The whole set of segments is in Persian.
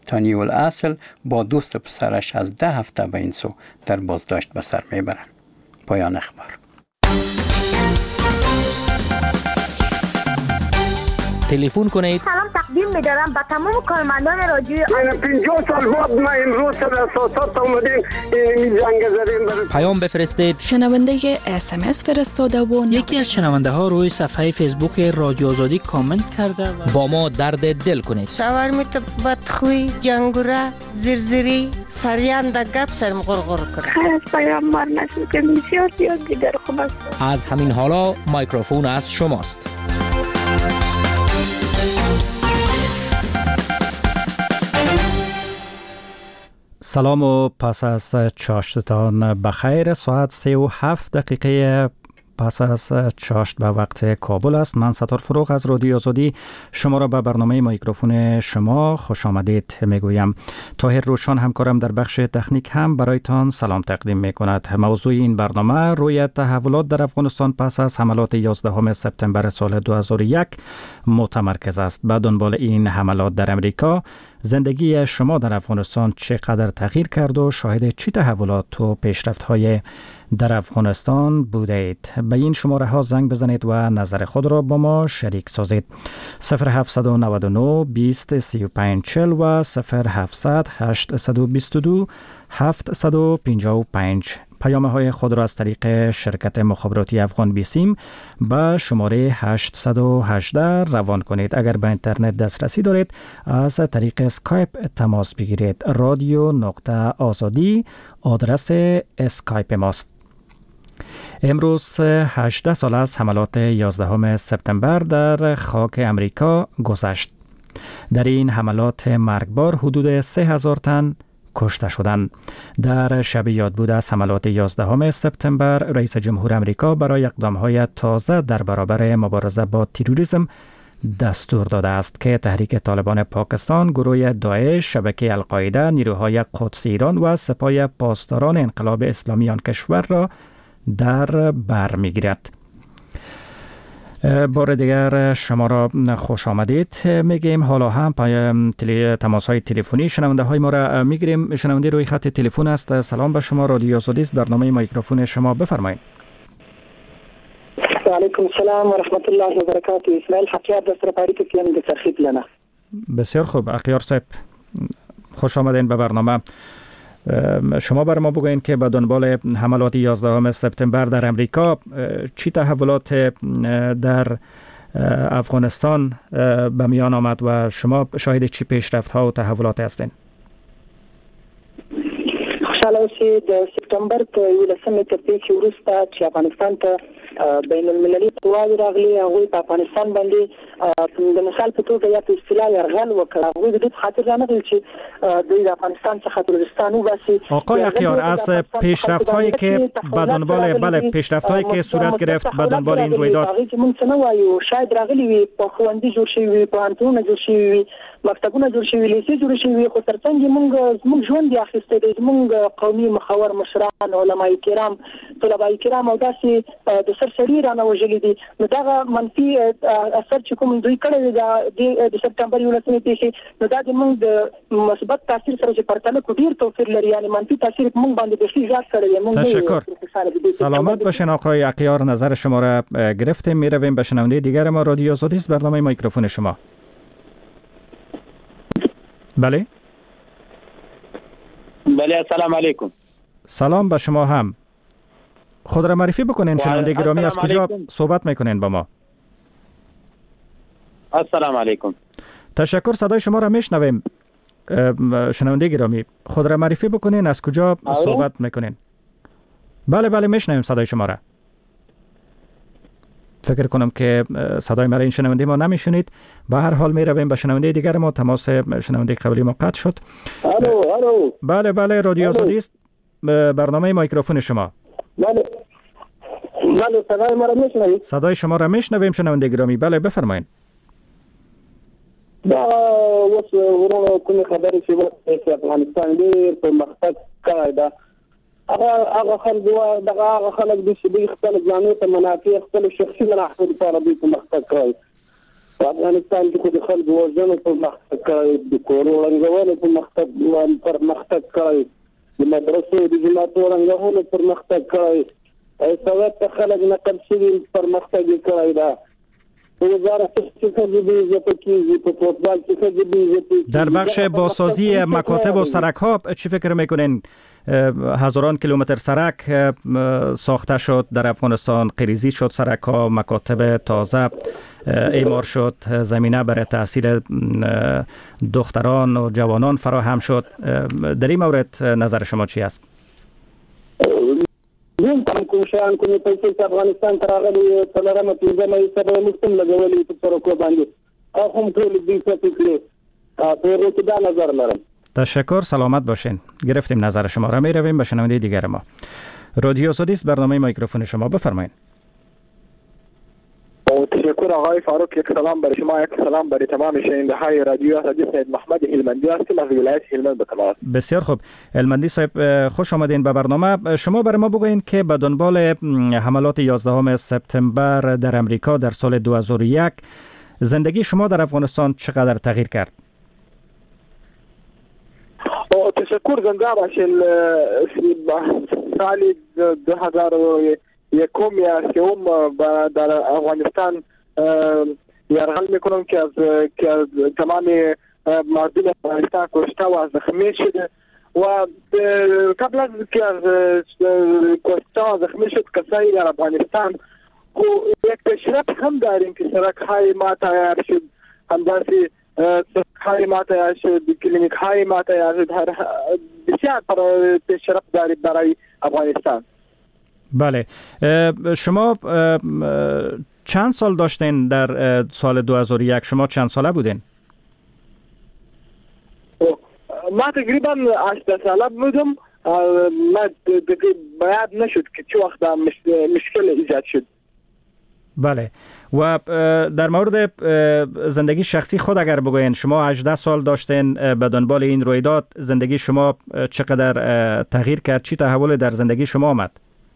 پاکستانی الاصل با دوست پسرش از 10 هفته به این سو در بازداشت به سر میبرند. پایان اخبار. تلفن کنید. سلام تقدیم می‌دارم به تمام کارمندان رادیو. 50 سال بعد ما امروز سر اساسات اومدیم این جنگ زدیم. پیام بفرستید. شنونده SMS فرستاده و یکی از شنونده ها روی صفحه فیسبوک رادیو آزادی کامنت کرده و با ما درد دل کنید. شاورمیت بدخوی، جنگوره، زرزری، سریان دا گپ سرم غرغر کنه. خیر از پیامبر نشد که بسیار زیاد دیگر خوب است. از همین حالا میکروفون از شماست. سلام و پس از چاشتتان بخیر. ساعت 3:07 دقیقه پس از چاشت به وقت کابل است. من ستار فروغ از رادیو آزادی شما را به برنامه میکروفون شما خوش آمدید میگویم. طاهر روشان همکارم در بخش تکنیک هم برایتان سلام تقدیم میکند. موضوع این برنامه روی تحولات در افغانستان پس از حملات 11 سپتامبر سال 2001 متمرکز است. به دنبال این حملات در امریکا زندگی شما در افغانستان چقدر تغییر کرد و شاهد چه تحولات و پیشرفت‌های در افغانستان بوده اید؟ به این شماره ها زنگ بزنید و نظر خود را با ما شریک سازید. 0799 20 35 40 و 0700 822 755. پیامه های خود را از طریق شرکت مخابراتی افغان بیسیم به شماره 818 روان کنید. اگر به اینترنت دسترسی دارید از طریق اسکایپ تماس بگیرید. radio.azadi آدرس اسکایپ ماست. امروز 18 سال از حملات 11 سپتامبر در خاک امریکا گذشت. در این حملات مرگبار حدود 3000 تن کشته شدند. در شب یادبود از حملات 11 سپتامبر رئیس جمهور امریکا برای اقدام‌های تازه در برابر مبارزه با تروریسم دستور داده است که تحریک طالبان پاکستان، گروه داعش، شبکه القاعده، نیروهای قدس ایران و سپاه پاسداران انقلاب اسلامی آن کشور را در بر می‌گیرد. بار دیگر شما را خوش آمدید میگیم. حالا هم تماس‌های تلفنی شنونده های ما را میگیریم. شنونده روی خط تلفن است. سلام به شما، رادیو آزادی است، برنامه میکروفون شما، بفرمایید. و علیکم السلام و رحمت الله و برکاته. اسماعیل حقیار دستر پاریک کیم د ترخیب لنا. بسیار خوب اخیار صاحب، خوش آمدین به برنامه. شما بر ما بگوین که به دنبال حملات 11 سپتامبر در امریکا چی تحولات در افغانستان به میان آمد و شما شاهد چی پیشرفت ها و تحولات هستین؟ خوشحاله اوسئ. د سپتامبر په 11 ترپیچ وروسته چې افغانستان ته بین المللي قواوې راغلي، هغوی په افغانستان باندې د مثال په توګه یا په اصطلاح یرغل وکړ. هغوی د دې په خاطر رانغلل چې دوی د افغانستان څخه ترورستان وباسي. آقای اخیار، از پیشرفت هایی که به دنبال پیشرفت هایی که صورت گرفت به دنبال این رویداد، موږ څه نه وایو، شاید راغلي وي، په ښوونځي جوړ شوي وي، پوهنتونونه جوړ شوي وي، مکتبونه جوړ شوي، لیسې جوړ شوي وي، خو ترڅنګ موږ ژوند یې اخیستی دی. زموږ قومي مخور مشران، علماء کرام، طلباء کرام او داسې د سرسړي رانه وژلي دي. نو دغه منفي اثر چې کوم دوی کړی دی د سپتامبر 11 پیښې، نو دا زموږ د مثبت تاثیر سره چې پرتله کو ډیر توپیر لري، یعنی منفي تاثیر موږ باندې بسیار زیات کړی دی. تشکر. سلامت باشین آقای اخیار، نظر شما را گرفتیم. میرویم به شنونده دیگر ما. رادیو آزادی است، برنامه میکروفون شما. بله السلام علیکم. سلام به شما هم. خود را معرفی بکنین شنونده گرامی، از کجا صحبت میکنین با ما؟ السلام علیکم. تشکر. صدای شما را میشنویم شنونده گرامی. خود را معرفی بکنین، از کجا صحبت میکنین؟ بله میشنویم صدای شما را. فکر کنم که صدای مرا این شنونده ما نمیشنید. به هر حال می رویم به شنونده دیگر ما. تماس شنونده قبلی ما قطع شد. الو. بله رادیو آزادی است، برنامه میکروفون شما. بله صدای ما را میشنوید؟ صدای شما را میشنویم شنونده گرامی. بله بفرمایید. اوس ورونو کومه خبرې چې په افغانستان ډېر پرمختګ کړی ده. هغه خلک د شي خپل ځانونو ته منافع، خپل شخصي منافع لپاره دوی پرمختګ کوي. افغانستان کې د خلکو وژنو په مختګ کړی د کورو رنګولو په مختګ کړی د مدرسو د جماعتو رنګولو پر مختګ کړی سواد ته خلک نقل شوي پر مختګ کړی دا وزارت در بخش بازسازی مکاتب و سرک ها چی فکر میکنین؟ هزاران کیلومتر سرک ساخته شد در افغانستان، قریزی شد سرک ها، مکاتب تازه اعمار شد، زمینه برای تحصیل دختران و جوانان فراهم شد. در این مورد نظر شما چی است؟ زين کوم شان کومې پیسې افغانستان ته راغلي څلورمه پنځمه سبا مستم لګولې په سرکو باندې هم ټول دې څه فکر په دې دا نظر لرم. تشکر، سلامت باشین. گرفتیم نظر شما را. می رویم به شنونده دیگر ما. رادیو آزادی است، برنامه میکروفون شما، بفرمایید. تشکر آقای فاروق. یک سلام برای شما، یک سلام برای تمام شنونده های رادیو آزادی. سید محمد هلمندی هستم از ولایت هلمند به تماس. بسیار خوب. هلمندی صاحب خوش آمدین به برنامه. شما برای ما بگوین که به دنبال حملات 11 سپتامبر در امریکا در سال 2001 زندگی شما در افغانستان چقدر تغییر کرد؟ تشکر، زنده باشین. سال 2001 یا سوم در افغانستان یرغل میکنم که از تمام مردم افغانستان کشته و زخمی شده و قبل از که از کشته و زخمی شد کسایی در افغانستان یک پیشرفت هم داریم که سرک های ما تیار شد، همداسي سرک های ما تیار شد، کلینیک های ما تیار شد، بسیار پیشرفت داریم برای افغانستان. بله، شما چند سال داشتین در سال 2001؟ شما چند ساله بودین؟ ما تقریبا 18 ساله بودم. ما باید نشد که چه وقت مشکل ایجاد شد. بله، و در مورد زندگی شخصی خود اگر بگوین، شما 18 سال داشتین به دنبال این رویداد، زندگی شما چقدر تغییر کرد؟ چی تحول در زندگی شما آمد؟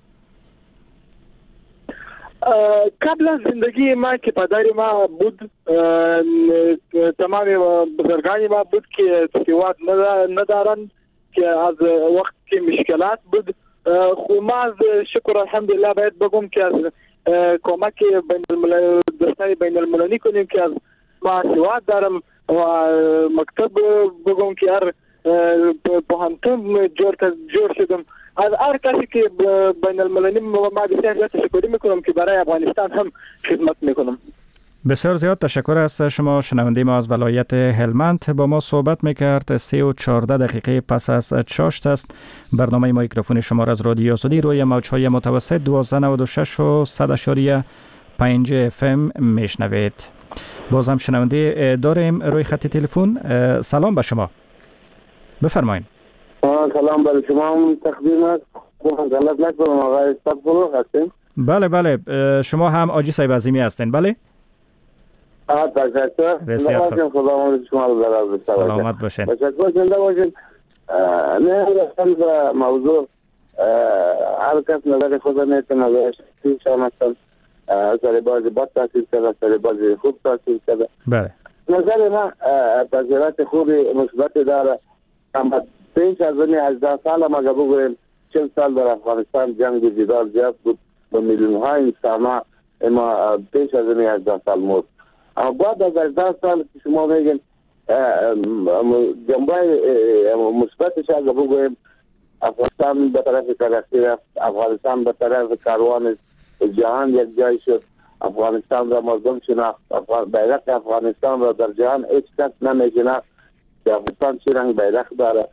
قبل از زندگی ما که پدر ما بود، تمام بزرگان ما بود که سواد ندارن، که از وقت که مشکلات بود. خو ما شکر الحمدلله باید بگم که از کمک بین المللی کنیم که از ما سواد دارم و مکتب بگم که هر پوهنتون جور شدم. از هر کسی که بین المللی ما بسیار تشکر میکنم که برای افغانستان هم خدمت میکنم. بسیار زیاد تشکر از شما. شنونده ما از ولایت هلمند با ما صحبت میکرد. 3:14 دقیقه پس از چاشت است. برنامه میکروفون شما را از رادیو آزادی روی موج‌های متوسط 1296 و 100.5 FM میشنوید. بازم شنونده داریم روی خط تلفن. سلام به شما، بفرمایید. سلام برای شما هم تقدیم است. غلط نکنم آقای استغفرالله هستین؟ بله بله، شما هم آجی صاحب عظیمی هستین؟ بله. تشکر. بسیار خوب. خدا شما رو دراز بشه. سلامت باشین. تشکر، زنده باشین. نه رفتن به موضوع هر کس نظر خود میتونه بهش مثلا سر بازی بد تحصیل کرده، سر بازی خوب تحصیل کرده. بله. نظر من تاثیرات خوبی مثبت داره. اما پیش از این 18 سال ما بگوییم 40 سال در افغانستان جنگ و جدال زیاد بود و میلیون های انسان ما پیش از این 18 سال مرد. اما بعد از 18 سال که شما میگین جنبه مثبتش اگر بگوییم افغانستان به طرف ترقی رفت، افغانستان به طرف کاروان جهان یک جای شد، افغانستان را مردم شناخت، بیرق افغانستان را در جهان هیچ کس نمیشناخت که افغانستان چه رنگ بیرق داره.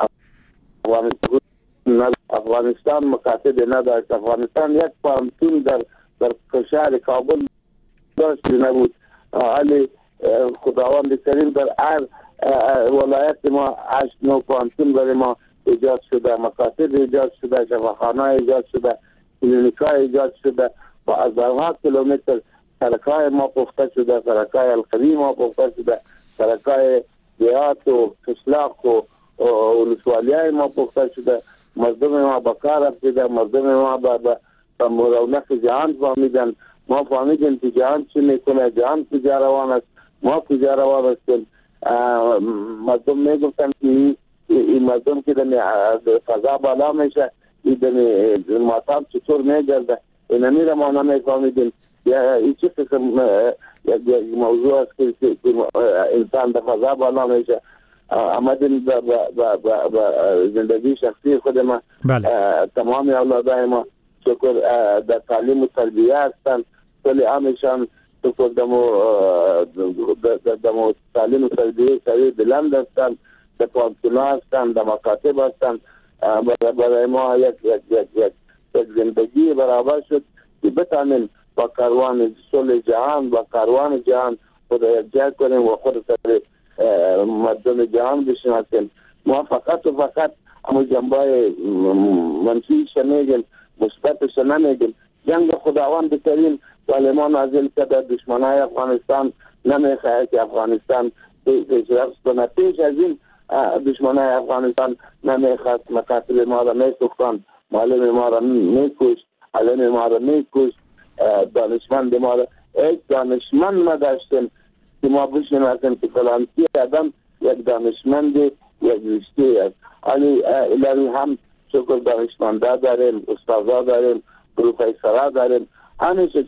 افغانستان مقاصد نداشت. افغانستان یک پانتون در شهر کابل داشت نبود. علی خداوند کریم در هر ولایت ما 8-9 پانتون برای ما ایجاد شده، مقاصد ایجاد شده، شفاخانه ایجاد شده، کلینیکای ایجاد شده و از هزارها کیلومتر سرکای ما پخته شده، سرکای القدیم ما پخته شده، سرکای دیات و قشلاق و ولسوالیای ما پخته شده. مردم ما به کار رسیده، مردم ما به رونق جهان فهمیدن ما فهمیدیم که جهان چی میکنه، جهان کجا روان است، ما کجا روان هستیم. مردم میگفتن که این مردم که در فضا بالا میشه، این در ماتاب چطور میگرده، این را ما نمیفهمیدیم. این چه قسم یک موضوع است که انسان در فضا بالا میشه. آمدیم به زندگی شخصی خود ما. تمام اولادای ما شکر در تعلیم و تربیه هستند، کلی عامشان شکر دمو تعلیم و تربیه سریع بلند هستند، در پانسیونا هستند، در مکاتب هستند. برای ما یک زندگی برابر شد که بتانیم با کاروان صلح جهان، با کاروان جهان خود یک جای کنیم و خود سر مردم جهان بشناسیم. ما فقط و فقط همون جنبای منفیش نمیگیم، مثبتش نمیگیم. جنگ خداوند کریم ولی ما نازل کرده، دشمنای افغانستان نمیخواهد که افغانستان پیشرفت کنه. پیش از این دشمنای افغانستان نمیخواهد مکاتب ما را میسوختند، معلم ما را میکشت، علم ما را میکشت، دانشمند ما را یک دانشمند نداشتیم که ما بشناسیم که فلانتی آدم یک دانشمند یک رشته است. ولی هم شکر دانشمنده داریم، استادا داریم، پروفیسورا داریم. همیشه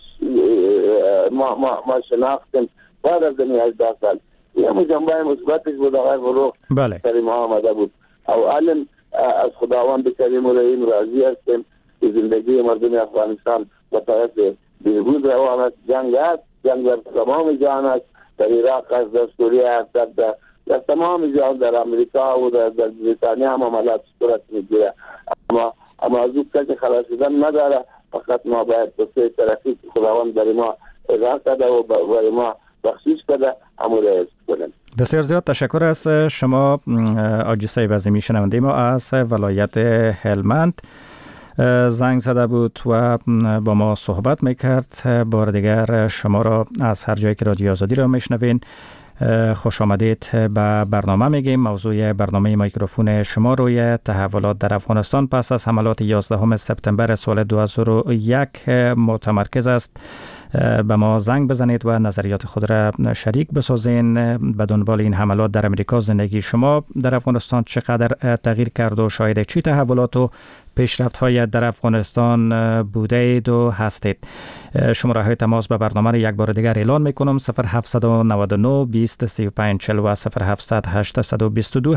ما شناختیم بعد از 18 سال. یه جنبه مثبتش بود آقای فروغ کریم آمده بود. علم از خداوند کریم و رحیم راضی هستیم که زندگی مردم افغانستان به طرف بهبود روان است. جنگ است، جنگ در تمام جهان است، در عراق است، در سوریه است، در تمام جهان، در امریکا و در بریتانیا هم عملات صورت میگیره. اما از اون کسی خلاص شدن نداره. فقط ما باید به طرفی خداوند برای ما اجازه کرده و برای ما بخشش کرده امور است کنیم. بسیار زیاد تشکر از شما آجی صاحب عظیمی. شنونده ما از ولایت هلمند زنگ زده بود و با ما صحبت میکرد. بار دیگر شما را از هر جایی که رادیو آزادی را میشنوین خوش آمدید به برنامه میگیم. موضوع برنامه میکروفون شما روی تحولات در افغانستان پس از حملات 11 سپتامبر سال 2001 متمرکز است. به ما زنگ بزنید و نظریات خود را شریک بسازین. به دنبال این حملات در امریکا زندگی شما در افغانستان چقدر تغییر کرد و شاید چی تحولات و پیشرفت های در افغانستان بوده اید و هستید؟ شماره های تماس به برنامه را یک بار دیگر اعلان میکنم: 0799 20 35 40 و 0700 822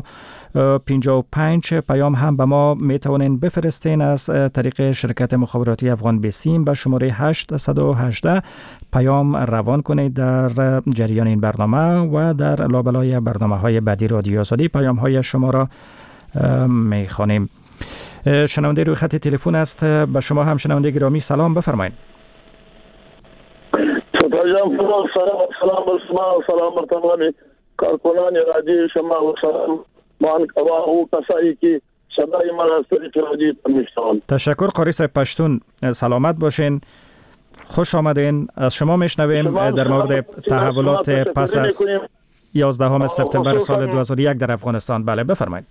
755. پیام هم به ما میتونین بفرستین از طریق شرکت مخابراتی افغان بیسیم به شماره 818. پیام روان کنید در جریان این برنامه و در لابلای برنامه های بعدی رادیو آزادی پیام های شما را میخوانیم. شنونده روی خط تلفن است. به شما هم شنونده گرامی سلام، بفرمایید. سلام بر شما و سلام بر تمام کارکنان رادیو شما و سلام مان کوا او کسایی که صدای ما را از طریق رادیو میشنوند. تشکر قاری صاحب پشتون. سلامت باشین، خوش آمدین. از شما میشنویم در مورد تحولات پس از 11 سپتامبر سال 2001 در افغانستان. بله بفرمایید.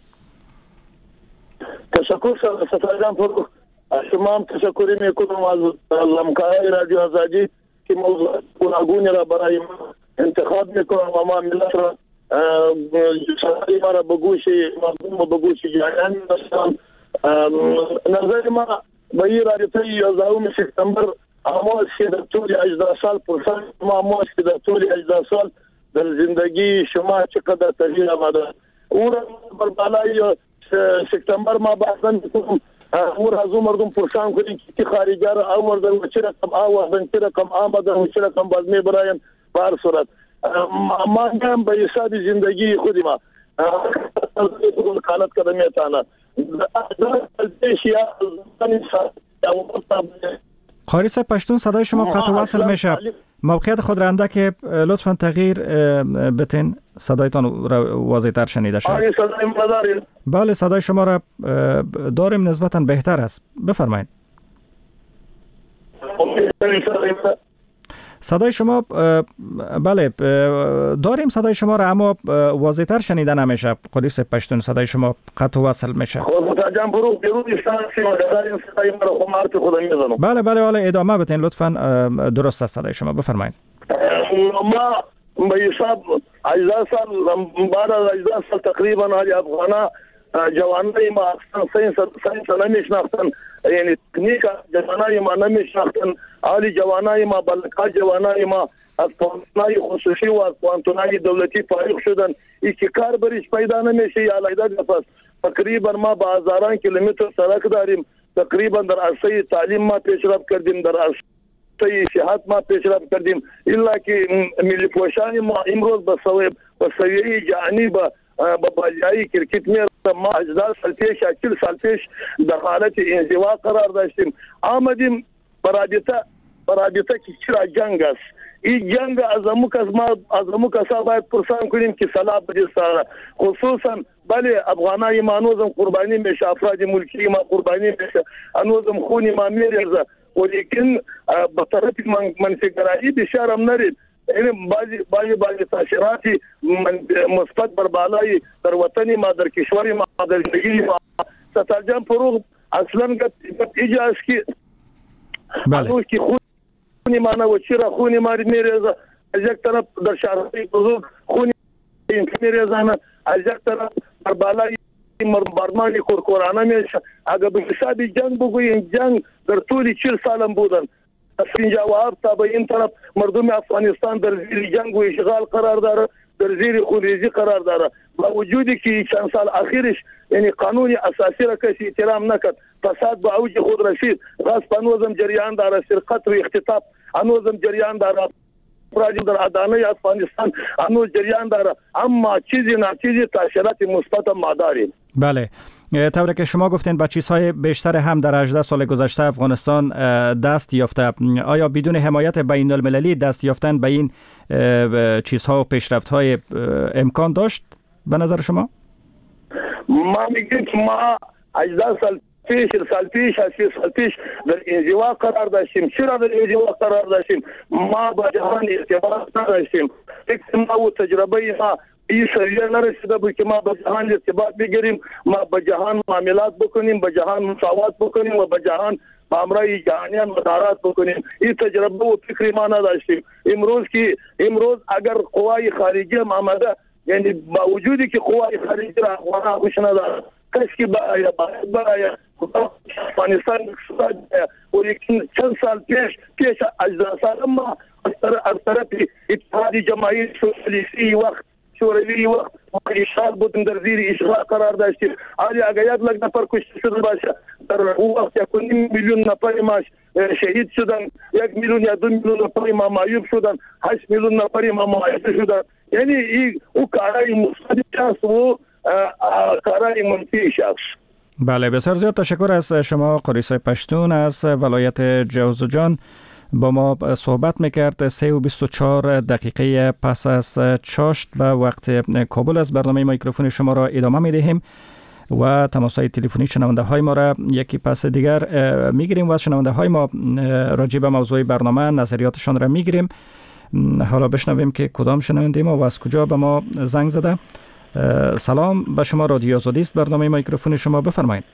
تشکر ستایدم فروغ. شما هم تشکری میکنم از همکارای رادیو آزادی که موضوع گوناگونی را برای ما انتخاب میکنم و ما ملت را صدای ما را به گوش مردم و به گوش جهان میرسانم. نظر ما به این رابطه 11 سپتامبر امواج که در طول 18 سال پرسان ما امواج که در طول 18 سال در زندگی شما چقدر تغییر آمده. او را بر بالای سپتامبر ما بعضا میکنم امور از اون مردم پرسان کنیم که خارجی را آوردن و چه رقم آوردن، چه رقم آمدن و چه رقم باز میبراین. به هر صورت ما هم به حساب زندگی خود ما کالت کرده میتانه قاری صاحب پشتون صدای شما قطع وصل میشه. موقعیت خود را اندک لطفا تغییر بتین، صدایتان واضح تر شنیده شد. بله صدای شما را داریم، نسبتا بهتر است. بفرمایید. صدای شما بله داریم صدای شما را، اما واضح‌تر شنیده نمیشه. قدیس پشتون صدای شما قطع و وصل میشه. بله بله ادامه بدین لطفاً. درست است صدای شما، بفرمایید. ما به حساب 18 سال بعد از 18 سال تقریبا علی افغانا جوانای ما ساینس نمیشناختن، یعنی تکنیک جوانای ما نمیشناختن، علی جوانای ما بلکه جوانای ما از پوانتونای خصوصی و از پوانتونای دولتی فارغ شدن. ایکی کار برش پیدا نمیشه یا علیده نفس. تقریبا ما با هزاران کیلومتر سرک داریم. تقریبا در عرصه تعلیم ما پیشرفت کردیم، در عرصه صحت ما پیشرفت کردیم، الا که ملی پوشانی ما امروز به سویه جهانی با بازی کرکت می ما 18 سال پیش 40 سال پیش در حالت انزوا قرار داشتیم. آمدیم برابطه که چرا جنگ است. این جنگ از امو کسا باید پرسان کنیم که صلاح بدیستانه خصوصا بله افغانای ما هنوزم قربانی میشه، افراد ملکی ما قربانی میشه، هنوزم خونی ما میریزه، ولیکن به طرف منفیگرایی بشارم نرید. این بعضی تاثیراتی مثبت بر بالای در وطنی ما، در کشوری ما، در زندگی ما سترجم فروغ اصلا ایجاز که هنوز که خونی ما نه و چرا خونی ما میریزه، از یک طرف در شهرهای بزرگ خونی میریزانه، از یک طرف بر بالای برمانی کورکورانه میشه. اگر به حساب جنگ بگوییم، جنگ در طول 40 سالم بودن. از جواب تا به این طرف مردم افغانستان در زیر جنگ و اشغال قرار داره، در زیر خونریزی قرار داره، با وجودی که چند سال اخیرش یعنی قانون اساسی را کسی احترام نکرد، فساد به اوج خود رسید، غصب هنوزم جریان داره، سرقت و اختطاف هنوزم جریان داره، افراد در ادانه افغانستان هنوز جریان داره، اما چیزی تاثیرات مثبت ما داریم. بله، طوری که شما گفتین به چیزهای بیشتر هم در 18 سال گذشته افغانستان دست یافته. آیا بدون حمایت بین المللی دست یافتن به این چیزها و پیشرفت‌های امکان داشت به نظر شما؟ ما میگیم که ما 18 سال پیش 30 سال پیش در انزوا قرار داشتیم. چرا در انزوا قرار داشتیم؟ ما با جهان ارتباط نداشتیم. ما و تجربه ما این سریع نرسیده بود که ما با جهان ارتباط بگیریم، ما با جهان معاملات بکنیم، با جهان مساوات بکنیم و با جهان با امرای جهانیان مدارات بکنیم. این تجربه و فکری ما نداشتیم. امروز اگر قوای خارجی هم آمده، یعنی با وجودی که قوای خارجی را افغانها خوش نداره، کسی باید افغانستان اقتصاد ولیکن چند سال پیش 18 سال ما از طرف اتحاد جماهیر سوسیالیستی وقت شوروی وقت اشغال بودیم، در زیر اشغال قرار داشتیم. حالی اگر 1 لک نفر کشته شده باشه، در اون وقت 1.5 میلیون نفر ما شهید شدن، 1 میلیون یا 2 میلیون نفر ما معیوب شدن، 8 میلیون نفر ما معایب شدن. یعنی او کارای مثبت شخص و کارای منفی شخص. بله، بسیار زیاد تشکر از شما قریصه پشتون از ولایت جوزجان. با ما صحبت میکرد. 3:24 دقیقه پس از چاشت به وقت کابل از برنامه میکروفون شما را ادامه میدهیم و تماس‌های تلفنی شنونده های ما را یکی پس دیگر میگیریم و شنونده های ما راجع به موضوع برنامه نظریاتشان را میگیریم. حالا بشنویم که کدام شنونده ما و از کجا به ما زنگ زده. سلام به شما، رادیو آزادی است، برنامه میکروفون شما، بفرمایید.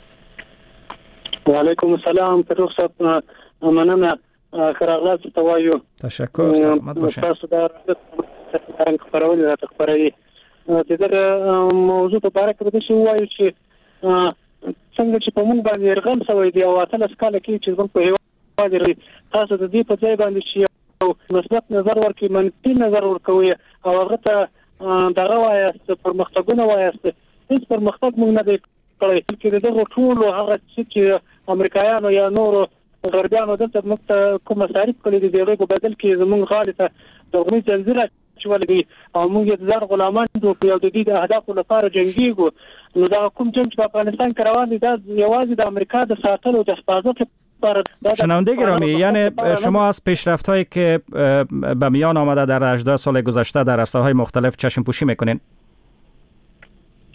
و علیکم السلام. تروخصت مننه خراغلاس توایو. تشکر، سلامت باشین. تاسو دا خبرونه را خبري د موضوع په اړه کې څه وایو چې څنګه چې په موږ باندې رغم شوی دی او اتل اسکاله کې چې موږ په هیواد لري، تاسو د دې په ځای باندې چې مثبت نظر ورکړئ، منفي نظر ورکوي او هغه ته دغه وایاست پرمختګونه وایاست. هیڅ پرمختګ موږ نه دی کړی چې دغه ټول هغه چې امریکایانو یا نورو غربیانو دلته موږ کوم مصارف کړی دي دغه په بدل کې زموږ غالطه دغه ځنځیر چولې دي او موږ د ځان غلامان دوی په د دې اهدافو لپاره جنگيږو. نو دا کوم چې په افغانستان کې روان دي دا یوازې د امریکا د ساتلو د حفاظت لپاره. شنونده گرامی، یعنی شما از پیشرفت‌هایی که به میان آمده در 18 سال گذشته در عرصه‌های مختلف چشم پوشی میکنین؟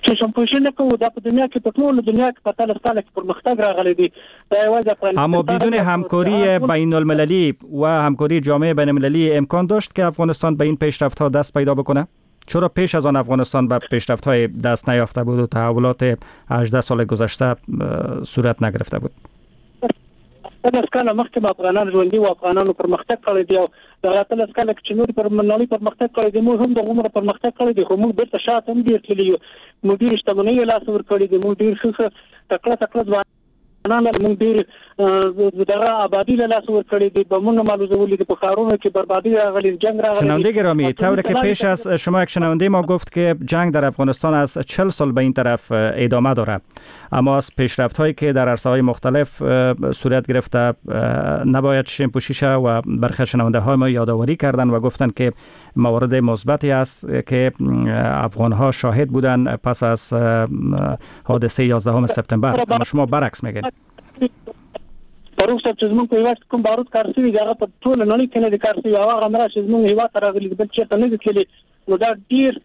چشم پوشی نه کوو د په دنیا کې په ټول دنیا کې په تل ستاله کې پرمختګ راغلی دی دا یوازې افغانستان. اما بدون همکاری بین المللی و همکاری جامعه بین المللی امکان داشت که افغانستان به این پیشرفت ها دست پیدا بکنه؟ چرا پیش از آن افغانستان به پیشرفت های دست نیافته بود و تحولات 18 سال گذشته صورت نگرفته بود؟ دا سکاله مخکې افغانان ژوندي و افغانانو پرمختګ کړی دی او دا تل سکاله چې نور پر منالي پرمختګ کړی دی موږ هم د عمر پرمختګ کړی دی خو موږ بیرته شاته هم ډیر تللی یو موږ ډیر شتمنۍ لاس ور کړی دی موږ ډیر ښه تکړه ځوانان موږ ډیر دغه آبادی لاس ور کړی دی به موږ معلومولې د بخارونو کې بربادی راغلی جنگ راغلی. شنونده گرامی طوری که پیش از شما یک شنونده ما گفت که جنگ در افغانستان از 40 سال به این طرف ادامه داره اما از پیشرفت هایی که در عرصه های مختلف صورت گرفته نباید چشم پوشی شه و برخی شنونده های ما یادآوری کردن و گفتن که موارد مثبتی است که افغان ها شاهد بودن پس از حادثه 11 سپتامبر اما شما برعکس میگین. پروسه چې زموږ په هیواد کوم بارود کار شوی هغه په ټول نړۍ کې نه دي کار شوی هغه غمره چې زموږ هیواد راغلي بل چې نه دي کلی نو دا ډیر.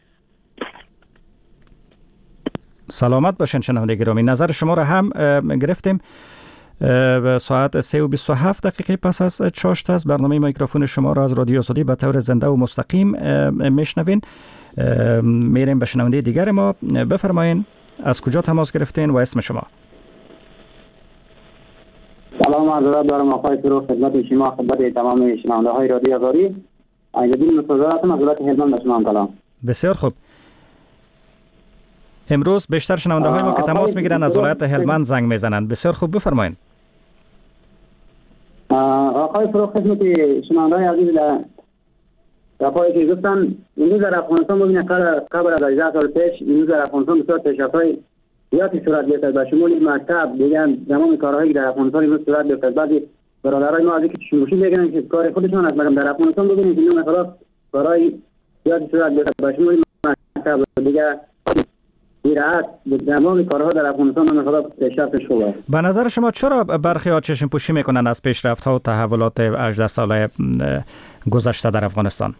سلامت باشین شنونده گرامی نظر شما را هم گرفتیم. ساعت 3:27 پس از چاشت است برنامه میکروفون شما را از رادیو آزادی به طور زنده و مستقیم میشنوین. میریم به شنونده دیگر ما. بفرمایین از کجا تماس گرفتین و اسم شما؟ سلام عرض دارم آقای فروغ خدمت شما خدمت تمام شنونده های رادیو آزادی. ایدین مصادراتم از ولایت هلمند به شما کلام. بسیار خوب. امروز بیشتر شنونده های ما که تماس میگیرن از ولایت هلمند زنگ میزنن. بسیار خوب بفرمایید. آقای فروغ خدمت شنونده های عزیز در پای که گفتن امروز در افغانستان ببینید قبل از 18 سال پیش امروز در افغانستان بسیار پیشرفت‌های زیادی صورت گرفته به شمول مکتب دیگه تمام کارهایی که در افغانستان امروز صورت گرفته. بعضی برادرای ما از اینکه شموشی میگن که کار خودشون است مگر در افغانستان ببینید که مثلا کارهای زیادی صورت گرفته به شمول مکتب دیگه زراعت تمام کارها در افغانستان مثلا پیشرفت شده. به نظر شما چرا برخی ها چشم پوشی میکنن از پیشرفت ها و تحولات 18 ساله گذشته در افغانستان؟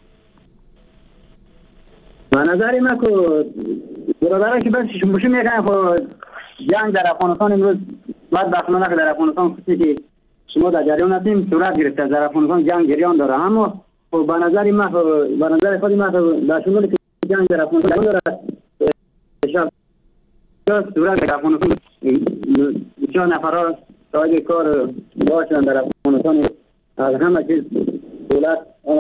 به نظر من که برادران که بس چشم پوشی میکنن خب جنگ در افغانستان امروز بدبختانه که در افغانستان خصوصی که شما در جریان هستیم صورت گرفته در افغانستان جنگ جریان داره اما خب به نظر من به نظر خود من در شمول که جنگ در افغانستان داره صورت در افغانستان 4 نفر صاحب کار باشن در افغانستان از همه چیز دولت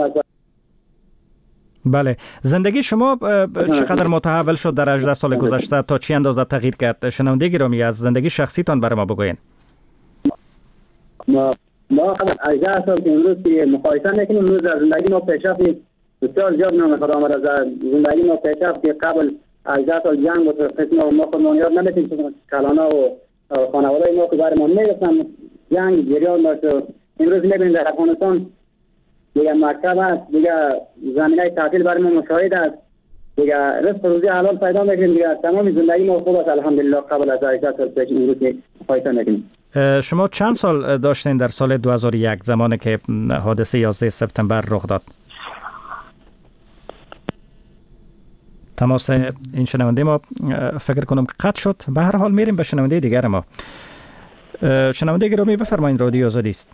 بله. زندگی شما چقدر متحول شد در 18 سال گذشته تا چی اندازه تغییر کرد؟ شنونده گرامی از زندگی شخصیتان برای ما بگوین. ما 18 سال که امروز که مقایسه میکنیم امروز در زندگی ما پیشرفت بسیار زیاد نمیخواد آمد. از زندگی ما پیشرفت که قبل 18 سال جنگ بود قسم ما خودمون یاد نمیتیم کلانا و خانواده ما که برای ما میگفتن جنگ جریان داشت. امروز میبینیم در افغانستان دیگه مکتب است دیگه زمینه تعطیل برای ما مشاهد است دیگه رزق روزی حلال پیدا میکنیم دیگه تمام زندگی ما خوب است الحمدلله. قبل از 18 سال پیش امروز مقایسه میکنیم. شما چند سال داشتین در سال 2001 زمانی که حادثه 11 سپتامبر رخ داد؟ تماس این شنونده ما فکر کنم قطع شد. به هر حال میریم به شنونده دیگر ما. شنونده گرامی بفرمایید رادیو آزادی است.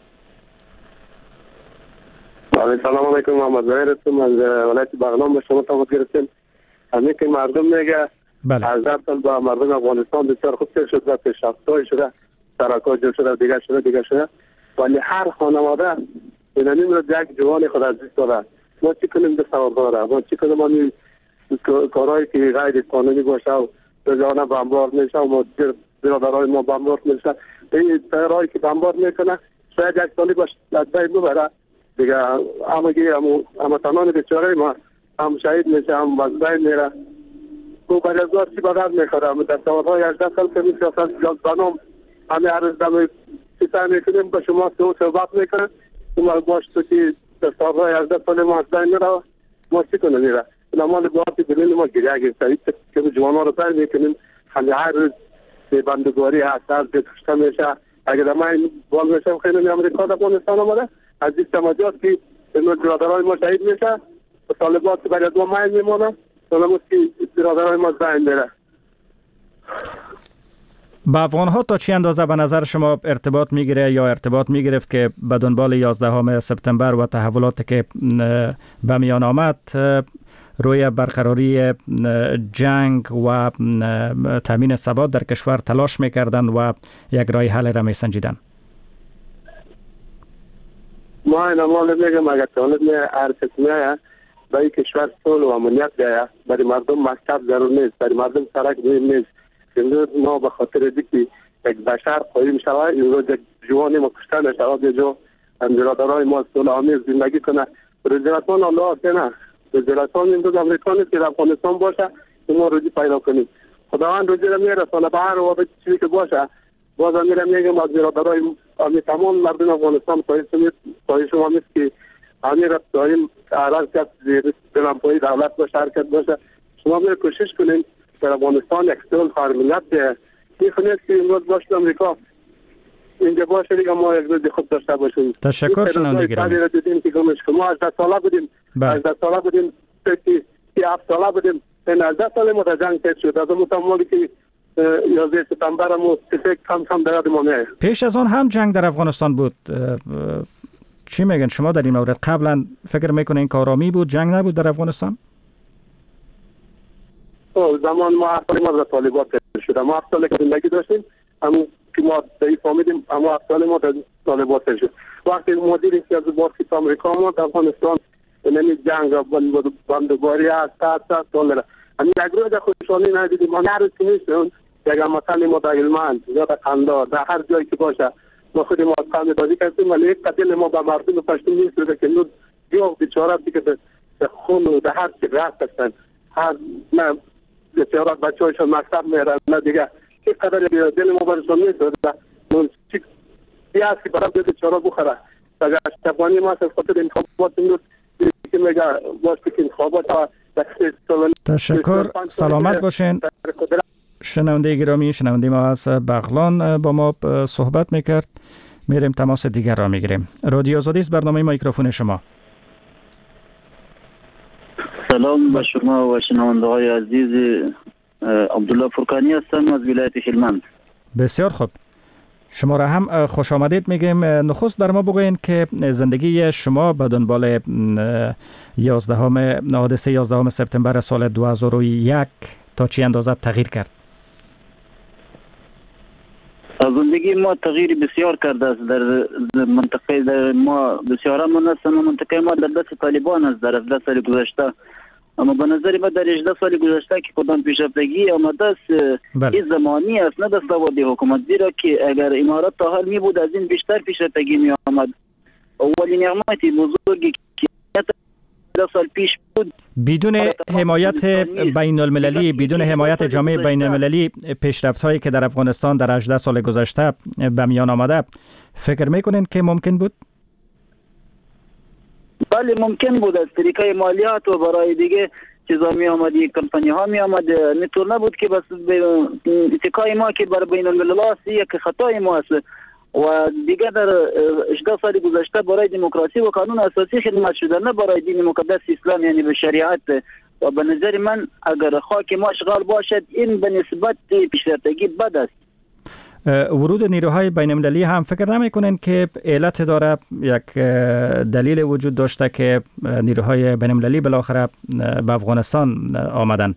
سلام علیکم محمد ظاهر هستم از ولایت بغلان به شما تماس گرفتیم. همین که مردم میگه 18 سال با مردم افغانستان بسیار خوب تیر شد و پیشرفت‌های شده سرکار جور شده دیگه شده ولی هر خانواده اینانیم رو یک جوان خود از دست داره. ما چی کنیم به سوابداره ما چی کنیم این کارهایی که غیر قانونی باشه و رجانه بمبار میشه و ما برادرهای ما بمبار میشه این تیرهایی که بمبار میکنه شاید یک سالی باشه از بین ببره دیگه اما تنان بیچاره ما هم شهید میشه هم از بین میره او برای ازدار چی بغل میخوره در سوابهای 18 سال که میشه بنام همه عرض دمی سیسه میکنیم به شما صحبت میکنه ما باش تو که در سوابهای 18 سال ما از بین میره ما چی کنه میره نمال باعث دلیل ما گریه گرفته که جوانان رو بر میکنیم خیلی هر روز بندگاری هست از بکشته میشه اگر من بال میشم خیلی امریکا در افغانستان آمده از این سماجات که امروز برادرهای ما شهید میشه و طالبات برای از ما مایل میمونه سلامت که برادرهای ما زنگ میره با افغان‌ها تا چه اندازه به نظر شما ارتباط میگیره یا ارتباط میگرفت که به دنبال 11 سپتامبر و تحولاتی که به میان آمد روی برقراری جنگ و تامین ثبات در کشور تلاش میکردن و یک راه حل را میسنجیدن؟ ما این امال میگم اگر طالب هر کسی برای کشور صلح و امنیت بیاید، برای مردم مکتب ضرور نیست، برای مردم سرک مهم نیست. امروز ما به خاطر دیگه یک بشر قایم شود، امروز یک جوانی ما کشته نشود، یه جو برادرای ما صلح آمیز زندگی کنه. رضایتمند الله نه، رضایتمند امروز امریکا نیست که در افغانستان باشه ما روزی پیدا کنیم. خداوند روزی را میرسانه به هر وقت چیزی که باشه. باز میرم میگم از برادرای تمام مردم افغانستان خواهش شما نیست که امیر داریم حرکت زیر دلمپایی دولت باشه، حرکت باشه. شما باید کوشش کنین در افغانستان یک صلح خارملیت میخونید که امروز باشه امریکا اینجا باشه دیگه ما یک روز خود داشته باشیم. تشکر شنونده گرامی. ما 18 ساله بودیم، 18 ساله بودیم، 7 ساله بودیم، 19 ساله ما در جنگ تیر شد. از اون متمالی که 11 سپتامبر ما کم در یاد ما میاد. پیش از آن هم جنگ در افغانستان بود. چی میگن شما در این مورد؟ قبلا فکر میکنین کارامی بود، جنگ نبود در افغانستان؟ زمان ما اصلا ما طالبات شده، ما اصلا که زندگی داشتیم، همون که ما دایی فهمیدیم، اما اصلا ما در طالبات شد. وقتی ما دیدیم که از بارکی آمریکا ما در افغانستان نمی جنگ و بندگاری هست، تا سال همین یک روز خوشحالی ندیدیم. ما نرس که نیستیم، یک امتن ما در علمان یا در قندار، در هر جایی که باشه ما خودی ما قانون بازی کردیم، ولی یک قدل ما با مردم پشتون نیست که نو دیو بیچاره دیگه به خون و در هر چی رفت هستن. هر نه بیچاره بچه‌هایشون مکتب میرن، نه دیگه یک قدر دل ما برشون نیست. اون چی هست که برای بیچاره بخوره. اگر شبانی ما از خاطر انتخابات امروز که میگه واسه که انتخابات تشکر، سلامت باشین. شنونده گرامی، شنونده ما از بغلان با ما صحبت میکرد. میریم تماس دیگر را میگیریم. رادیو آزادی است، برنامه میکروفون شما. سلام به شما و شنونده های عزیز. عبدالله فرقانی هستم از ولایت هلمند. بسیار خوب، شما را هم خوش آمدید میگیم. نخست بر ما بگوین که زندگی شما به دنبال 11 حادثه 11 سپتامبر سال 2001 تا چه اندازه تغییر کرد؟ زندگی ما تغییر بسیار کرده است. در منطقه در ما بسیار منطقه ما در دست طالبان است در 17 سال گذشته. اما به نظر من در 18 سال گذشته که کدام پیشرفتگی آمده است این زمانی است، نه دستاورد حکومت، زیرا که اگر امارات تا حال می بود از این بیشتر پیشرفتگی می آمد. اولین نعمت بزرگی که سال پیش بود بدون حمایت بین المللی، بدون حمایت جامعه بین المللی، پیشرفت هایی که در افغانستان در 18 سال گذشته به میان آمده، فکر میکنین که ممکن بود؟ بله ممکن بود. از طریقه مالیات و برای دیگه چیزا می آمدی، کمپانی ها می آمد. اینطور نبود که بس اتکای ما که بر بین الملل است یک خطای ما است. و دیگه در 18 سال گذشته برای دموکراسی و قانون اساسی خدمت شده، نه برای دین مقدس اسلام، یعنی به شریعت. و به نظر من اگر خاک ما اشغال باشد این به نسبت پیشرفتگی بد است. ورود نیروهای بین المللی هم فکر نمی کنین که علت داره، یک دلیل وجود داشته که نیروهای بین المللی بالاخره به افغانستان آمدن؟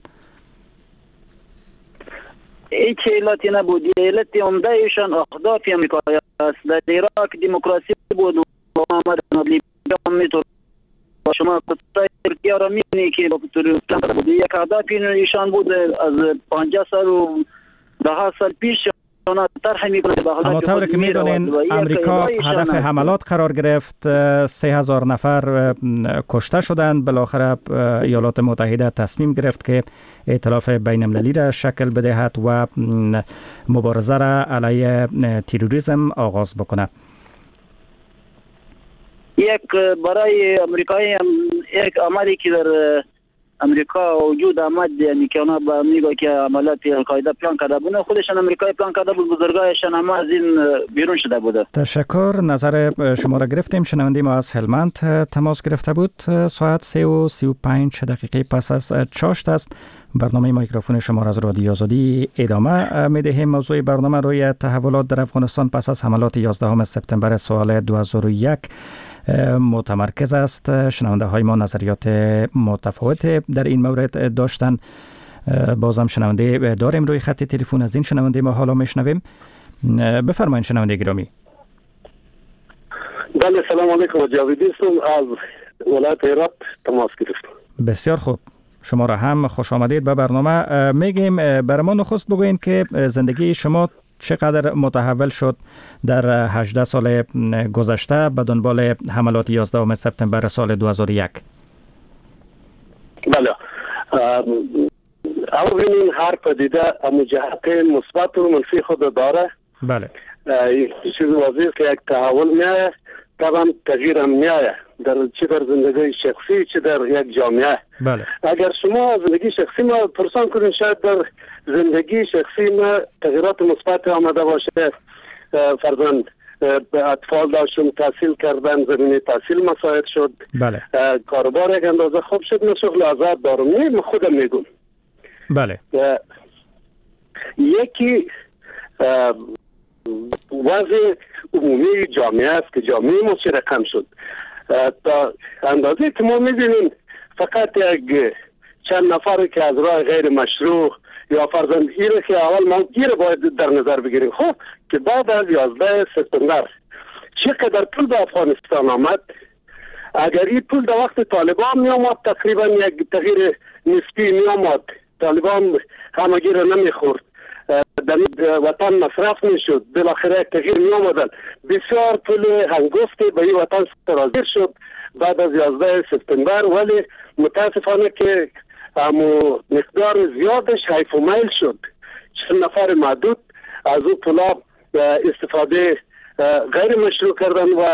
هیچ علتی نبود. علت عمده ایشان اهداف امریکایی است. در عراق دموکراسی بود و آمدن لیبیا هم میتور. شما ترکیه را میبینی که یک اهداف ایشان بود از 50 سال و 10 سال پیش. اما طور که میدونین امریکا هدف حملات قرار گرفت، 3000 نفر کشته شدند. بالاخره ایالات متحده تصمیم گرفت که ائتلاف بین المللی را شکل بدهد و مبارزه را علیه تروریسم آغاز بکنه. یک برای امریکایی یک عملی که در امریکا وجود آمد، یعنی که اونا با میگه که عملیات القاعده پلان کرده بود، خودشان امریکایی پلان کرده بود، بزرگایشان اما از این بیرون شده بوده. تشکر. نظر شما را گرفتیم. شنونده ما از هلمند تماس گرفته بود. ساعت 3:35 پس از چاشت است. برنامه میکروفون شما را از رادیو آزادی ادامه میدهیم. موضوع برنامه روی تحولات در افغانستان پس از حملات 11 سپتامبر سال 2001 متمرکز است. شنونده های ما نظریات متفاوت در این مورد داشتن. بازم شنونده داریم روی خط تلفن. از این شنونده ما حالا میشنویم. بفرمایید شنونده گرامی. بله، سلام علیکم. جاویدی هستم از ولایت هرات تماس گرفتم. بسیار خوب، شما را هم خوش آمدید به برنامه. میگیم برای ما نخست بگوین که زندگی شما چقدر متحول شد در 18 سال گذشته به دنبال حملات 11 سپتامبر سال 2001. بله، اولین هر پدیده جهت مثبت و منفی خود داره. بله، چیز واضحه که یک تحول میایه، طبعا تغییر هم میایه، چه در زندگی شخصی چه در یک جامعه. بله. اگر شما زندگی شخصی ما پرسان کنین، شاید در زندگی شخصی ما تغییرات مثبت آمده باشه. فرضاً اطفال داشتم، تحصیل کردن، زمینه تحصیل مساعد شد. بله. کاروبار یک اندازه خوب شد، من شغل آزاد دارم. من خودم میگم. بله. یکی وضع عمومی جامعه است که جامعه ما چه رقم شد. تا اندازه که ما میبینیم فقط یک چند نفر که از راه غیر مشروع یا فرضاً ایره که اول ما ایره باید در نظر بگیریم. خب که بعد از 11 سپتامبر چقدر پول به افغانستان آمد. اگر این پول در وقت طالبان می آمد تقریبا یک تغییر نسبی می آمد. طالبان همگی را نمیخورد، در وطن مصرف میشد، بالاخره یک تغییر می آمدن. بسیار پول هنگفتی به این وطن سرازیر شد بعد از 11 سپتامبر، ولی متاسفانه که مقدار زیادش حیف و میل شد. چند نفر معدود از او پولا استفاده غیر مشروع کردن و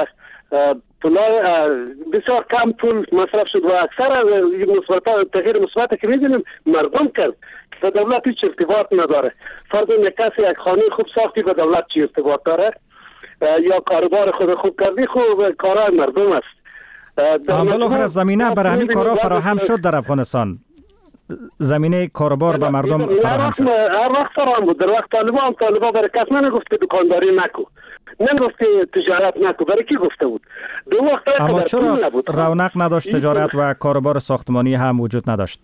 پولا بسیار کم پول مصرف شد و اکثر تغییر مثبت که می‌بینیم مردم کرد که دولت هیچ ارتباط نداره. فرض یک کسی یک خانه خوب ساختی به دولت چی ارتباط داره؟ یا کاروبار خود خوب کردی، خوب کارهای مردم است. بالاخره زمینه برای همین کارا فراهم شد در افغانستان. زمینه کاروبار به مردم فراهم شد. هر وقت فراهم بود. در وقت طالبان برای کس نگفت که دکانداری نکو، نگفت که تجارت نکو. برای کی گفته بود؟ دو وقت اما چرا رونق نداشت تجارت و کاروبار ساختمانی هم وجود نداشت؟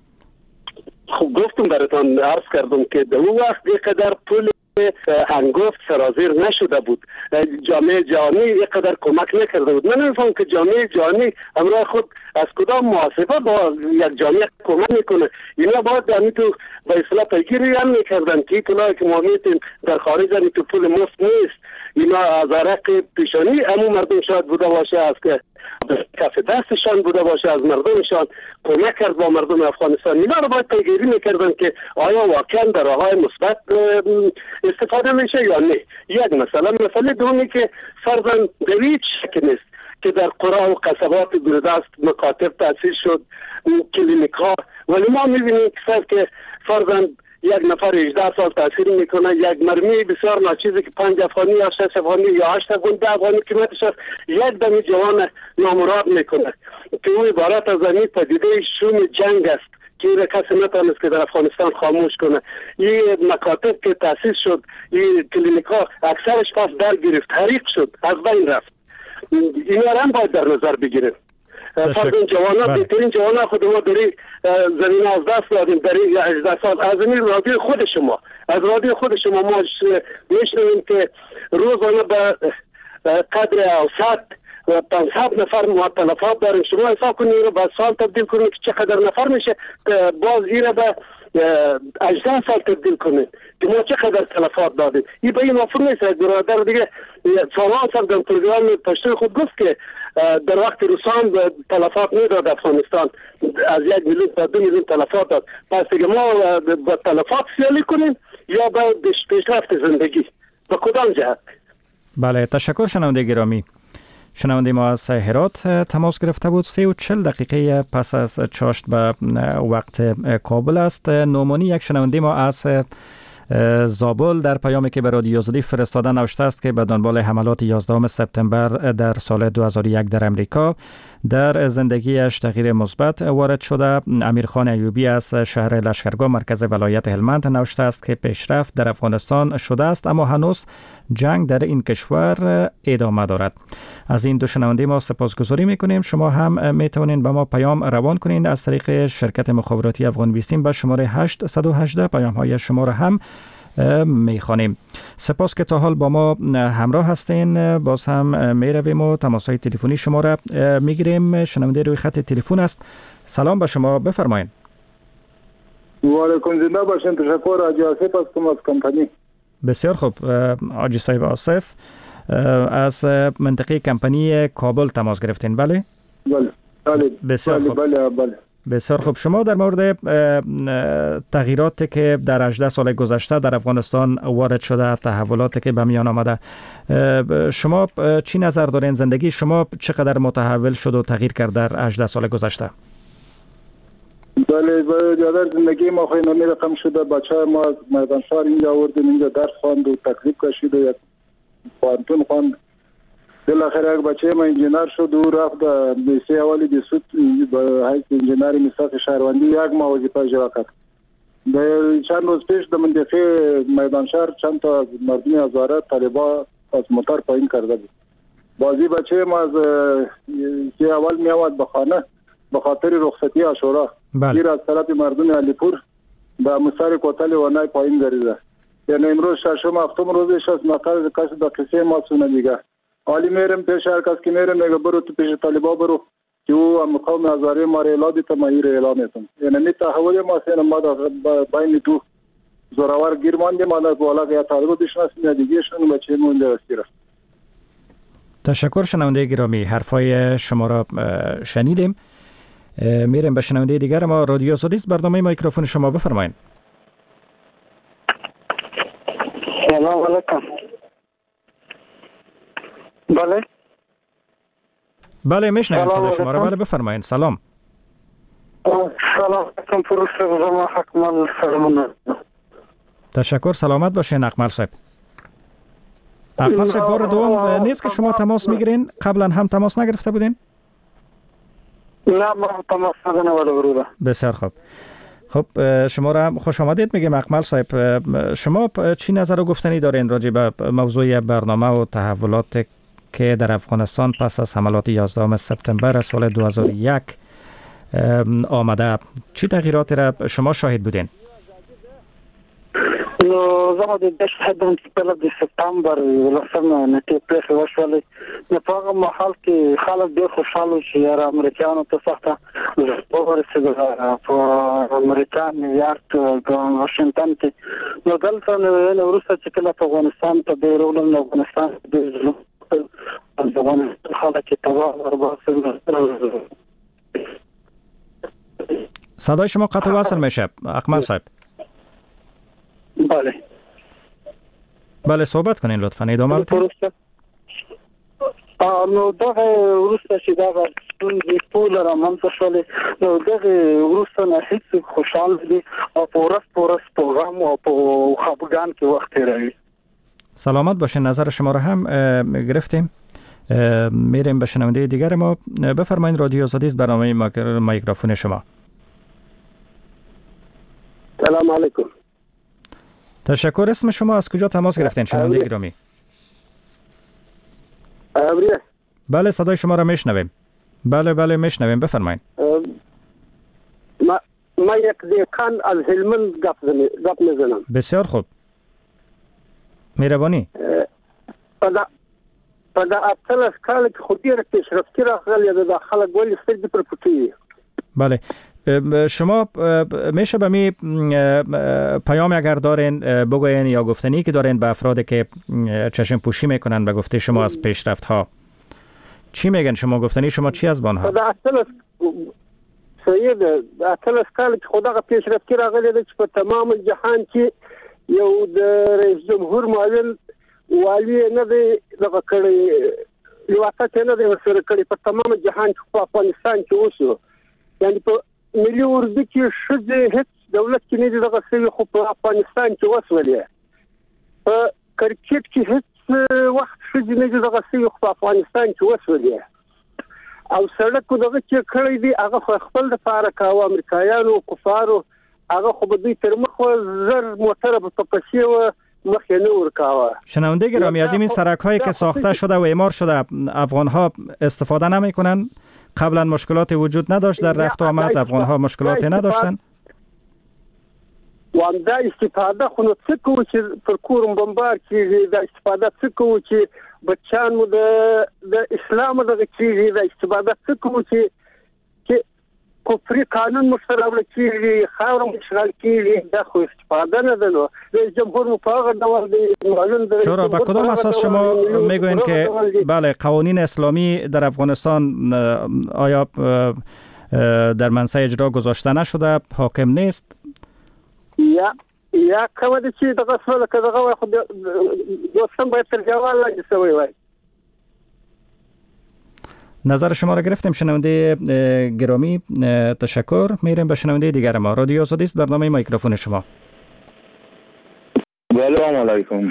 خب گفتم براتون، عرض کردم که دو وقت اینقدر پول هنگفت سرازیر نشده بود. جامعه جهانی اینقدر کمک نکرده بود. من نمی‌فهمم که جامعه جهانی همراه خود از کدام محاسبه با یک جامعه کمک میکنه. اینا باید در تو به اصطلاح پیگیری هم میکردن که پولایی که ما میتیم در خارج تو پول مفت نیست. اینا از عرق پیشانی همون مردم شاید بوده باشه، از که کف دستشان بوده باشه، از مردمشان کمک کرد با مردم افغانستان. اینا رو باید پیگیری میکردن که آیا واقعا در راههای مثبت استفاده میشه یا نه. یک مسئله دومی که فرضاً در هیچ شک نیست که در قرى و قصبات دوردست مکاتب تأسیس شد، کلینیک ها، ولی ما میبینیم که فرضاً یک نفر 18 سال تحصیل میکنه، یک مرمی بسیار ناچیزی که 5 افغانی یا 6 افغانی یا 8 افغانی 10 افغانی قیمتش است، یک دمی جوان نامراد میکنه که او عبارت از این پدیده شوم جنگ است که این کسی نتونست که در افغانستان خاموش کنه. این مکاتب که تأسیس شد، این کلینیک ها اکثرش پس در گرفت، حریق شد، از بین رفت. اینا هم باید در نظر بگیریم. فرضاً جوانا بهترین جوانا خود ما داری زمینه از دست دادیم در 18 سال. از این رادیو خود شما، از رادیو خود شما ما میشنویم که روزانه به قدر اوسط 500 نفر مؤتلفات داریم. شما حساب کنید رو به سال تبدیل کنید که چقدر نفر میشه، باز این رو به 18 سال تبدیل کنید که ما چقدر تلفات دادیم. این به این مفهوم نیست. برادر دیگه سالان سال در پروگرام پشتوی خود گفت که در وقت روسان تلفات میداد افغانستان، از 1 میلیون تا 2 میلیون تلفات داد. پس دیگه ما با تلفات سیالی کنیم یا با پیشرفت زندگی، به کدام جهت؟ بله، تشکر شنونده گرامی. شنونده ما از هرات تماس گرفته بود. 43 دقیقه پس از چاشت به وقت کابل است. نومانی یک شنونده ما از زابل در پیامی که به رادیو آزادی فرستاده نوشته است که به دنبال حملات 11 سپتامبر در سال 2001 در امریکا در زندگیش تغییر مثبت وارد شده. امیرخان ایوبی از شهر لشکرگاه مرکز ولایت هلمند نوشته است که پیشرفت در افغانستان شده است اما هنوز جنگ در این کشور ادامه دارد. از این دو شنونده ما سپاسگزاری میکنیم. شما هم میتونین به ما پیام روان کنین از طریق شرکت مخابراتی افغان 20 به شماره 818. پیام های شما را هم میخوانیم. سپاس که تا حال با ما همراه هستین. باز هم میرویم و تماس‌های تلفنی شما را میگیریم. شنونده روی خط تلفن است. سلام به شما، بفرمایید. و علیکم، زنده باشین. تشکر. حاجی آصف هستم از کمپانی. بسیار خوب. حاجی صاحب آصف از منطقه کمپانی کابل تماس گرفتین، بله؟ بله. بسیار خوب. بله. بسیار خوب. شما در مورد تغییراتی که در 18 سال گذشته در افغانستان وارد شده، تحولاتی که به میان آمده، شما چی نظر دارین؟ زندگی شما چقدر متحول شد و تغییر کرد در 18 سال گذشته؟ بله، جادر زندگی ما خیلی نمی رقم شده. بچه ما از میدانشهر اینجا آوردیم، اینجا درس خواند و تکلیف کشید و یک پانتون خواند. بالاخره یک بچه ما انجینر شد و رفت در لیسه اولی دیسوت به حیث انجینری میثاق شهروندی یک ماه وظیفه اجرا کرد. چند روز پیش در منطقه میدانشهر چند تا مردم هزاره طالبا از موتور پایین کرده بود. بازی بچه ما از لیسه اول می آمد به خانه به خاطر رخصتی عاشورا. گیر از طرف مردم علیپور به مسار کوتل ونای پایین گریزه. یعنی امروز ششم هفتم روزش از نقل کسی در قصه ما سونه دیگه. حالی میرم پیش هر کس که میرم میگه برو تو پیش طالبا برو که او مقام هزاره ما را اعلام دیتا ما ایره اعلام میتون. یعنی می تحول ما سینه ما در بین دو زوراور گیر ماندیم. ما در بالا یا طالبا بشناسیم یا دیگه شون بچه مونده رسیره. تشکر شنونده گرامی، حرفای شما را شنیدیم. میریم به شنونده دیگر ما. رادیو آزادی است، برنامه میکروفون شما، بفرمایید. سلام علیکم. بله میشنویم صدای شما را. بله بفرمایید. سلام. سلام علیکم. پروفسور زمان اکمل سلامونه. تشکر. سلامت باشین اکمل صاحب. اکمل صاحب بار دوم نیست که شما تماس میگیرین؟ قبلا هم تماس نگرفته بودین؟ نه ما تماس نگرفتم. بسیار خوب. خب شما را خوش آمدید میگم اکمل صاحب. شما چی نظر و گفتنی دارین راجع به موضوع برنامه و تحولاتی که در افغانستان پس از حملات 11 سپتامبر سال 2001 آمده؟ چی تغییراتی را شما شاهد بودین؟ نو زما د شهادت په د سپتامبر لسمه نتی پیښه وشولې نو په هغه مهال کې خلک ډېر خوشاله شي یا امریکایانو ته سخته ورسېدل په امریکا نیویارک واشنگټن کې نو دلته نو وروسته چې کله په افغانستان ته د رولم افغانستان د افغانستان خلک تباه ورباسل. صدای شما قطع وصل میشه اکمل صاحب. بله صحبت کنین لطفا، ادامه بدین. نو دغه وروسته چې دا ستونزې ټول رامنځته شولې نو دغه وروسته نه هیڅ خوشحال دي او پورس غم او په خفګان کې وخت تیروي. سلامت باشین. نظر شما را هم گرفتیم. میریم به شنونده دیگر ما. بفرمایید. رادیو آزادی است، برنامه میکروفون شما. سلام علیکم. تشکر. اسم شما از کجا تماس گرفتین شنونده گرامی؟ بله صدای شما را میشنویم. بله میشنویم، بفرمایید. ما یک دقیقاً از هلمند گپ میزنم. بسیار خوب، مهربانی. په دا اتلس کال کې خو ډېر پیشرفت راغلی د خلک ولې سترګې پر پټوي. بله شما میشه به می پیام اگر دارین بگوین یا گفتنی که دارین به افرادی که چشم پوشی میکنن به گفته شما از پیشرفت ها چی میگن؟ شما گفتنی شما چی از بانها؟ دا اتلس کال کې خو دغه پیشرفت راغلی د په تمام جهان کې یو د رئیس جمهور معاون والی نه دی دغه کړی لیاقت نه دی ورسره کړی په تمام جهان کې په افغانستان کې اوسو یعنی په ملي اردو کې ښځې هیڅ دولت کې نه دي دغه څه خو په افغانستان کې وسولې په کرکټ کې هیڅ وخت ښځې نه دي دغه څه خو په افغانستان کې وسولې او سړک دغه چې کړی دی هغه خپل د فار کاوه امریکایانو کفارو هغه خو به دوی تر مخ زر موټر په پسې و مخ نه ورکاوه. شنونده گرامی از این سرک‌هایی که ساخته شده و اعمار شده افغان‌ها استفاده نمی‌کنن؟ قبلا مشکلات وجود نداشت در رفت و آمد؟ افغان‌ها مشکلاتی نداشتن؟ واندا استفاده خو نو څه کوو چې پر کورم بمبار کیږي د استفاده څه کوو چې بچان مو د اسلام دغه کیږي د استفاده څه کوو چې کفري قانون مشترک کیږي خاور مشغل کیږي د خو استفاده نه ده نو رئیس جمهور مفاقه دور دی معلوم ده. چرا به کدام اساس شما میگوین که بله قوانین اسلامی در افغانستان آیا در منصه اجرا گذاشته نشده حاکم نیست؟ یا کومه د چې دغه څه که دغه خو دوستم باید تر جوال لاندې سوی وای. نظر شما را گرفتیم شنونده گرامی. تشکر. میریم به شنونده دیگر ما. رادیو آزادی است، برنامه میکروفون شما. سلام علیکم.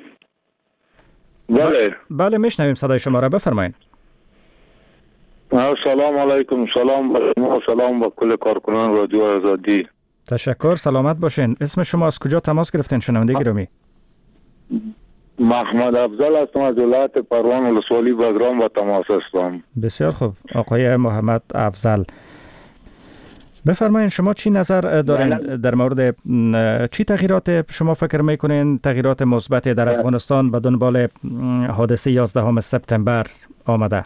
بله میشنویم صدای شما را، بفرمایید. سلام علیکم. سلام با کل کارکنان رادیو آزادی. تشکر. سلامت باشین. اسم شما از کجا تماس گرفتین شنونده گرامی؟ محمد افضل هستم از ولایت پروان ولسوالی بگرام و تماس هستم. بسیار خوب آقای محمد افضل، بفرمایید شما چی نظر دارین در مورد چی تغییرات شما فکر میکنین تغییرات مثبت در افغانستان به دنبال حادثه 11 سپتامبر آمده؟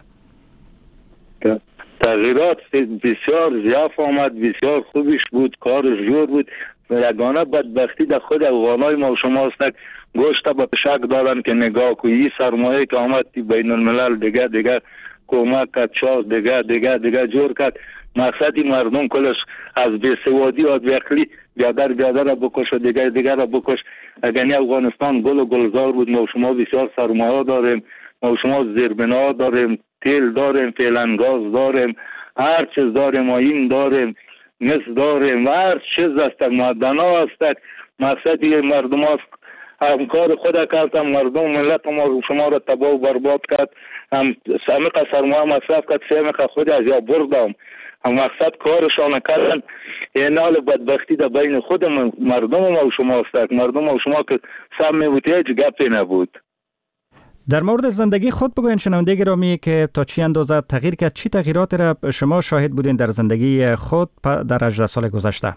تغییرات بسیار ضعف آمد، بسیار خوبش بود، کارش جور بود. یگانه بدبختی در خود افغانای ما و شما است. گوشت به شک دارن که نگاه کوی سرمایه که آمد بین الملل دیگه کمک کرد، چاز دیگه جور کرد. مقصدی مردم کلش از بیسوادی و بیخلی بیادر را بکش و دیگه را بکش. اگر افغانستان گل و گلزار بود، ما و شما بسیار سرمایه داریم، ما و شما زیربنا داریم، تیل داریم، فعلا گاز داریم، هر چیز داریم، آیین داریم، مس داریم و هر چیز است، معدنا است. مقصدی مردم است. هم کار خود کردم، مردم ملت ما شما را تباه و برباد کرد. هم سمیق سرمایه مصرف کرد، سمیق خود از یا بردم. هم مقصد کارشان کردن. این حال بدبختی در بین خود مردم ما و شما است. مردم ما و شما که سم میبود هیچ گپی نبود. در مورد زندگی خود بگوین شنونده گرامی که تا چی اندازه تغییر کرد، چی تغییراتی را شما شاهد بودین در زندگی خود در 18 سال گذشته؟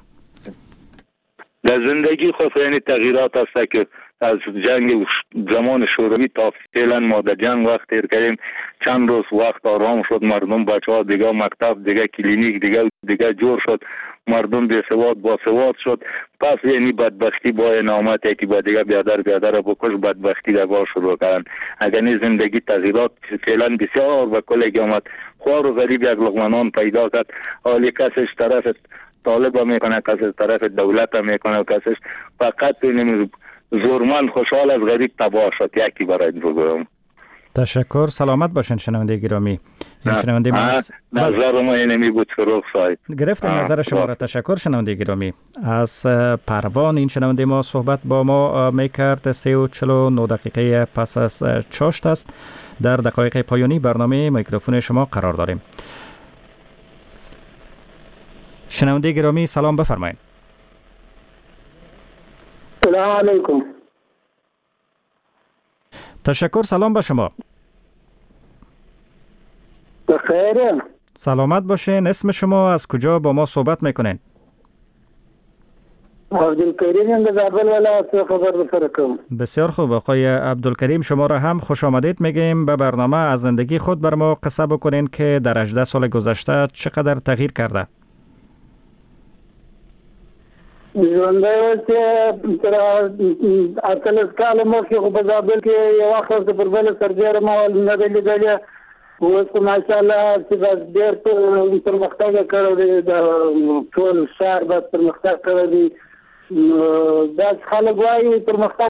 در زندگی خود یعنی تغییرات است که از جنگ زمان شوروی تا فعلا ما در جنگ وقت تیر کردیم. چند روز وقت آرام شد، مردم بچه‌ها دیگه مکتب دیگه کلینیک دیگه جور شد، مردم بیسواد با سواد شد. پس یعنی بدبختی با نامت که با دیگه بیادر بکش بدبختی در شروع کردن. اگر این زندگی تغییرات فعلا بسیار به کلی آمد. خوار و غریب یک لقمه پیدا کرد. حالی کسش طرف طالب میکنه، کسش طرف دولت میکنه، کسش فقط زورمند خوشحال از غریب تباه شد. یکی برای بگم. تشکر. سلامت باشین شنونده گرامی. شنونده نظر ما اینمی بود فروغ صاحب. گرفتم نظر شما را. تشکر شنونده گرامی. از پروان این شنونده ما صحبت با ما میکرد. 3:49 دقیقه پس از چاشت است. در دقایق پایانی برنامه میکروفون شما قرار داریم. شنونده گرامی سلام، بفرمایید. سلام علیکم. تشکر. سلام به شما. بخیر. سلامت باشین. اسم شما از کجا با ما صحبت میکنین؟ عبدالکریم از اول ولایت خبر بفرکم. بسیار خوب آقای عبدالکریم، شما را هم خوش آمدید میگیم به برنامه. از زندگی خود بر ما قصه بکنین که در 18 سال گذشته چقدر تغییر کرده؟ ژوندی چې تر اتلس کاله مخکې خو په زابل کې یو وخت پر بل سربیره ما نه دی لیدلی. اوس خو ماشاءالله چې بس ډېر پرمختګ کړی دی، د ټول ښار بس پرمختګ کړی دی. داسې خلک وایي پرمختګ